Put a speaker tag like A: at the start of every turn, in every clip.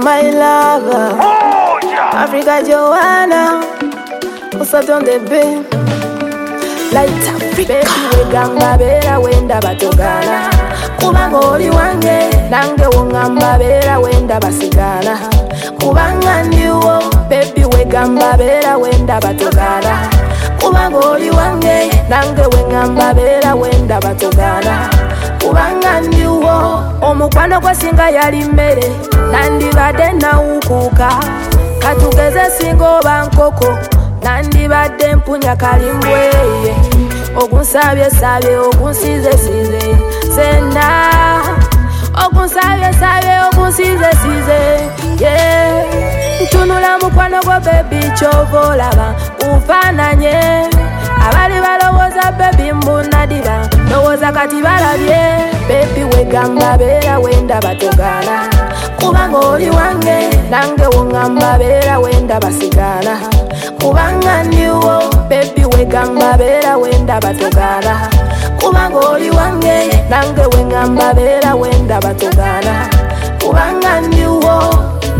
A: my lover.
B: Oh, yeah.
A: Africa Joanna, what's up on the beat? Light Africa. Baby we gamba bera wenda batogana. Kubanga oli wange, nange wongamba bera wenda basigana. Kubanga ndiwo, baby we gamba bera wenda batogana. Kubanga oli wange, nange wengamba bera wenda batogana. Kubanga ndiwo, omukwano gwasinga yali mmere, nandibadde nawukuuka. Katugeze singa oba nkoko, nandibadde mpunya kalimbwe. Ogunsabye sabye, ogunsize size, sena. Ogunsabye sabye, ogunsize size, yeah. Ntunula mukwano gwo baby kyova olaba ufaananye. Abali balowooza baby mbunadiba, lowooza kati balabye. Baby wegamba beera wenda batogana. Kubanga oli wange, nange wongamba beera wenda basigana. Kubanga ndiwo, baby wegamba beera wenda batogana. Kubanga oli wange, nange wengamba beera wenda batogana. Kubanga ndiwo,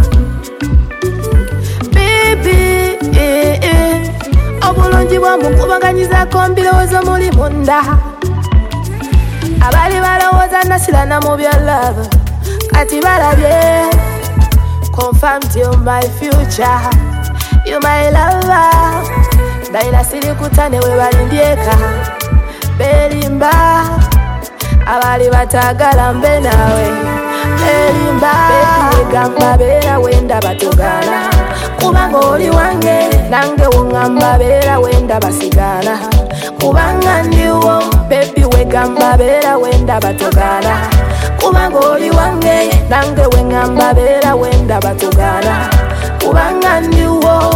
A: baby, obulungi bw'omukubaganyizaako mbirowoozo muli munda. Abali balowooza nasirana mu bya love, kati balabye. Confirmed you my future, you my lover. Daila siri kutane we balindyeka berimba. Abali batagala mbe nawe berimba. Baby gamba beera wenda batogana. Kubanga oli wange, nange wongamba beera wenda basigana. Kubanga ndiwo, baby wegamba beera wenda batogana. Kubanga oli wange, nange wengamba beera wenda batogana. Kubanga ndiwo.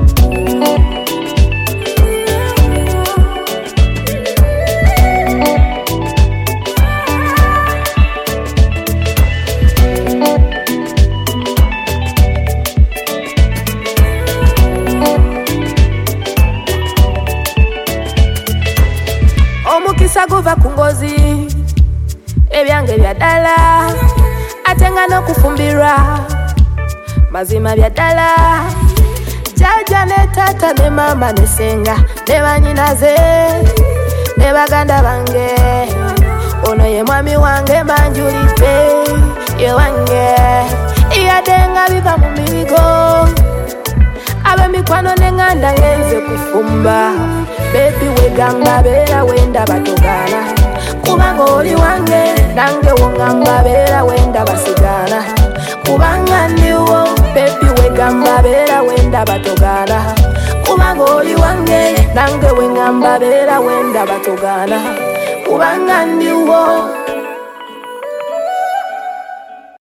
A: Omukisa guva ku ngozi, ebyange bya ddala, ate nga n'okufumbirwa mazima bya ddala. Jjajja ne taata ne mama ne senga ne bannyinaze ne baganda bange, ono ye mwami wange mbanjulidde ye wange. Yadde nga biva mu mirigo, ab'emikwano n'eŋŋanda ngenze kufumba. Baby wegamba beera wenda batogana. Kubanga oli wange, nange wongamba beera wenda basigana. Kubanga ndiwo, baby wegamba beera wenda batogana. Kubanga oli wange, nange wengamba beera wenda batogana. Kubanga ndiwo.